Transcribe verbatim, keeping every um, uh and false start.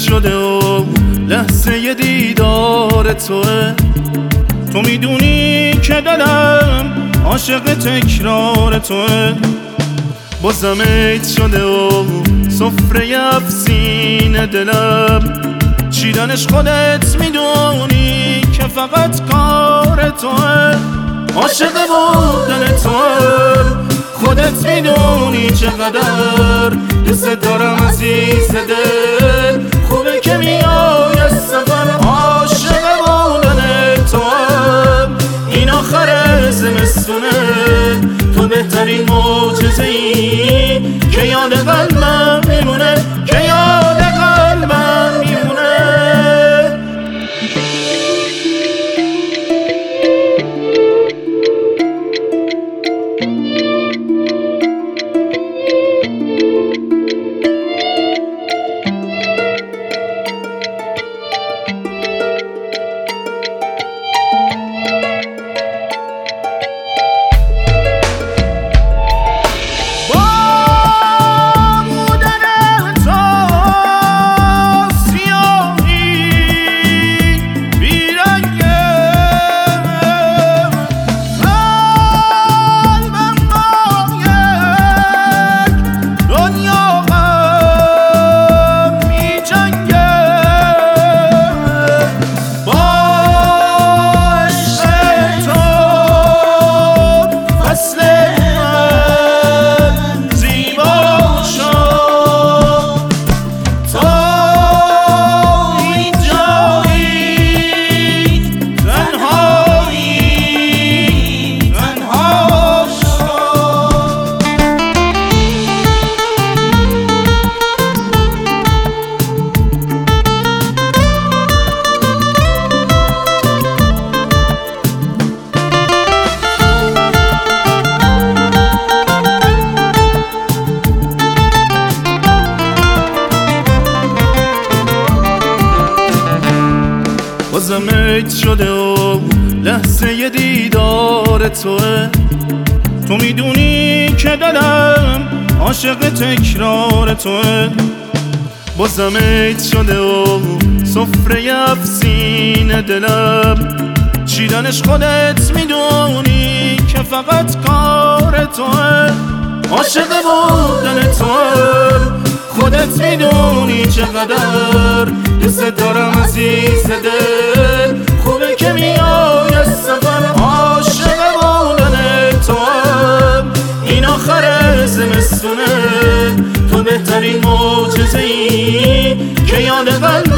شده و لحظه دیدار توه. تو میدونی که دلم عاشق تکرار توه. بازم عید شده و سفره افسین دلم، چیدنش خودت میدونی که فقط کار توه. عاشق بودن توه، خودت میدونی چقدر دوست دارم عزیز دل. خوبه که میای از سفر، عاشق بودن توه. این آخر زمستونه، تو بهترین معجزه‌ای که یاد قلبم میمونه، که یاد قلبم میمونه. بازم عید شده و لحظه دیدار توه. تو میدونی که دلم عاشق تکرار توه. بازم عید شده و سفره افسین دلم، چیدنش خودت میدونی که فقط کار توه. عاشق بودن توه، خودت میدونی چقدر دوست دارم عزیز دل. خوبه که میای از سفر، عاشق بودن توام. این آخر زمستونه، تو بهترین معجزه‌ای که یاد قلبم